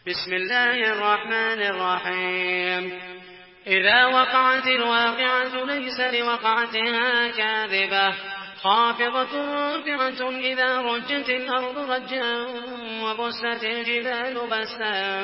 بسم الله الرحمن الرحيم. إذا وقعت الواقعة ليس لوقعتها كاذبة خافضة رافعة إذا رجت الأرض رجا وبست الجبال بسا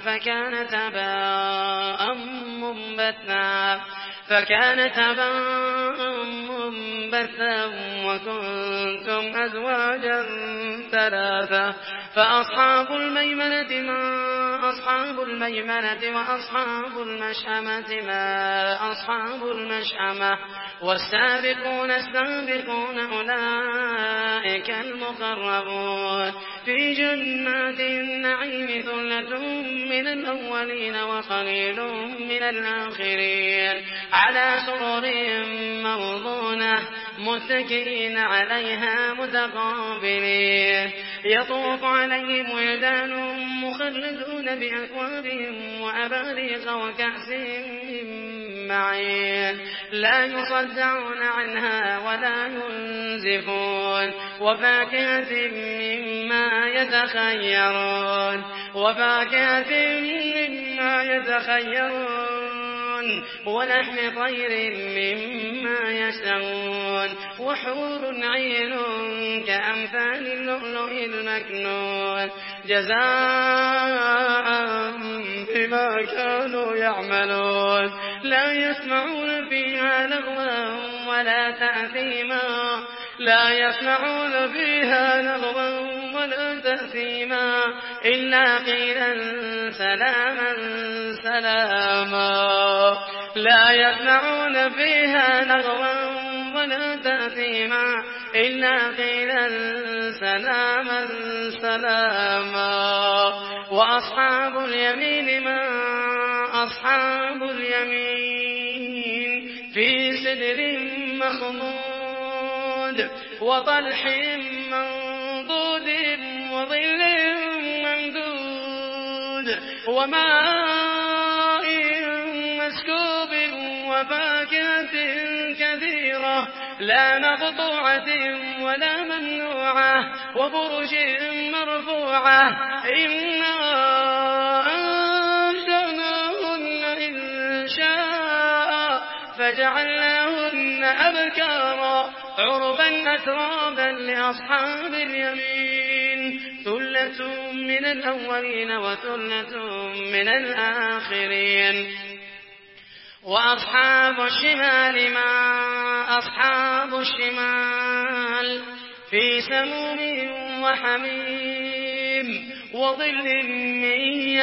فكانت هباء منبثا وكنتم أزواجا ثلاثة فأصحاب الميمنة ما أصحاب الميمنة وأصحاب المشأمة ما أصحاب المشأمة والسابقون السابقون أولئك المقربون في جنات النعيم ثلة من الأولين وقليل من الآخرين على سرر موضونة متكئين عليها متقابلين يطوف عليهم ولدان مخلدون بأكوابهم وأباريق وكأس من معين لا يصدعون عنها ولا ينزفون وفاكهة مما يتخيرون ولحم طير مما يشتهون وحور عين كأمثال اللؤلؤ المكنون جزاء بما كانوا يعملون لا يسمعون فيها لغوا ولا تأثيما إلا قيلا سلاما سلاما لا يسمعون فيها لغوا ولا تأثيما إلا قيلا سلاما سلاما وأصحاب اليمين ما أصحاب اليمين في سدر مخضود وطلح منضود وظل ممدود وماء مسكوب وفاكهة كثيرة لا مقطوعة ولا ممنوعة وفرش مرفوعة إنا أنشأناهن إنشاء فجعلناهن أبكارا عربا أترابا لأصحاب اليمين ثلة من الأولين وثلة من الآخرين وأصحاب الشمال ما أصحاب الشمال في سموم وحميم وظل من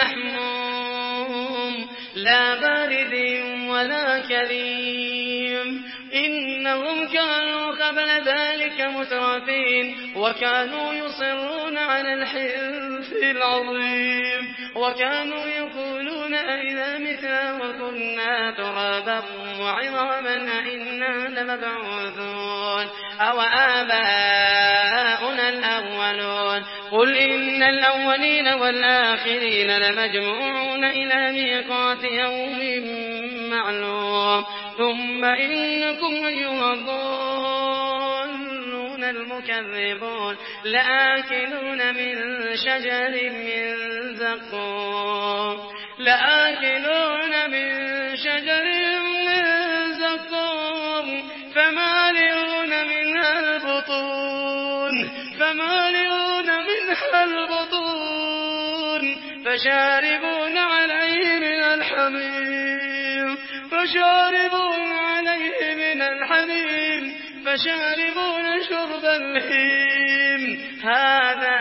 يحموم لا بارد ولا كريم إنهم كانوا قبل ذلك مترفين وكانوا يصرون على الحنث العظيم وكانوا يقولون أئذا متنا وكنا ترابا وعظاما أئنا لمبعوثون أو آباؤنا الأولون قل إن الأولين والآخرين لمجموعون إلى ميقات يوم معلوم ثم إنكم أيها الضالون المكذبون لآكلون من شجر من زقوم فمالئون منها البطون فشاربون عليه من الحميم فشاربون شرب الهيم هذا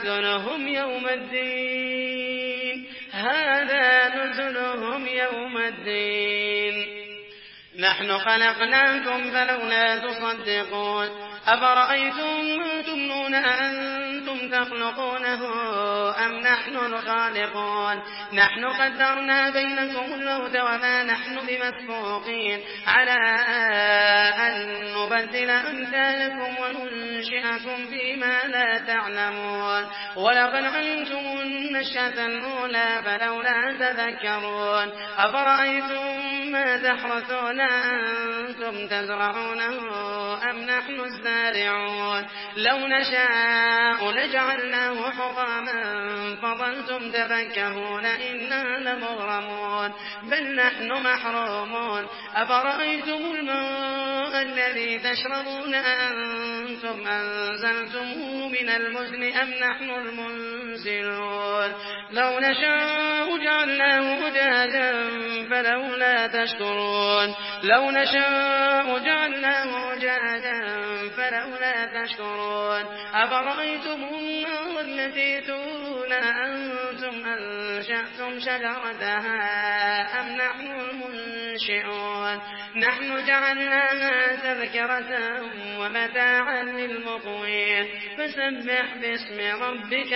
نزلهم يوم الدين نحن خلقناكم فلولا تصدقون أفرأيتم ما تمنون أأنتم تخلقونه أم نحن الخالقون نحن قدرنا بينكم الموت وما نحن بمسبوقين على أن نبدل أمثالكم وننشئكم فيما لا تعلمون ولقد علمتم النشأة الأولى فلولا تذكرون أفرأيتم ما تحرثون أنتم تزرعونه أم أم نحن الزارعون لو نشاء لجعلناه حطاما فظلتم تفكهون إنا لمغرمون بل نحن محرومون أفرأيتم الماء الذي تشربون أأنتم أنزلتموه من المزن أم نحن المنزلون لو نشاء جعلناه أجاجا فلولا تشكرون لو نشاء جعلناه أجاجا فلولا تشكرون أفرأيتم النار التي تورون أأنتم أنشأتم شجرتها أم نحن المنشئون نحن جعلناها تذكرة ومتاعا للمقوين فسبح باسم ربك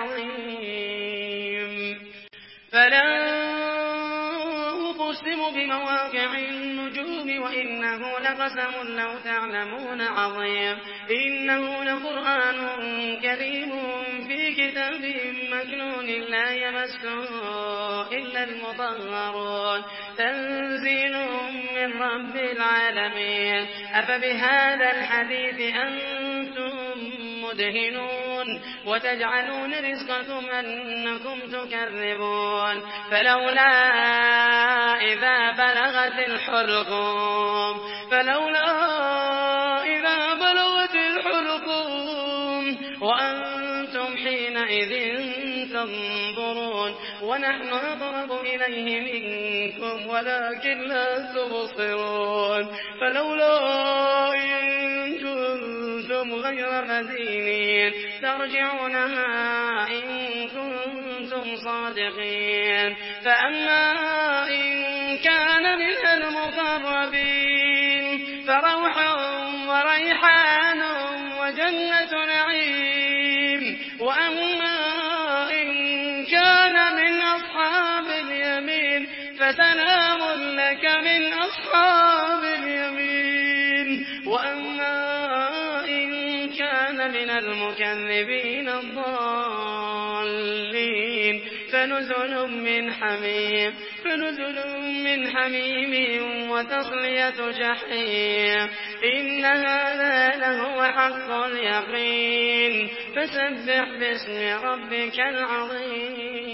العظيم فلا أقسم بمواقع النجوم وإنه لقسم لو تعلمون عظيم إنه لقرآن كريم في كتاب مكنون لا يمسه إلا المطهرون تنزيل من رب العالمين أفبهذا الحديث أنتم مدهنون وتجعلون رزقكم أنكم تكذبون فلولا إذا بلغت الحلقوم وأنتم حينئذ تنظرون ونحن أقرب إليه منكم ولكن لا تبصرون فلولا إن كنتم غير مدينين ترجعونها إن كنتم صادقين فأما إن كان من المقربين فروح وريحان وجنة نعيم وأما إن كان من أصحاب اليمين فسلام لك من أصحاب اليمين وأما إن كان من المكذبين الضالين فنزل من حميم وتصلية جحيم إن هذا لهو حق اليقين فسبح باسم ربك العظيم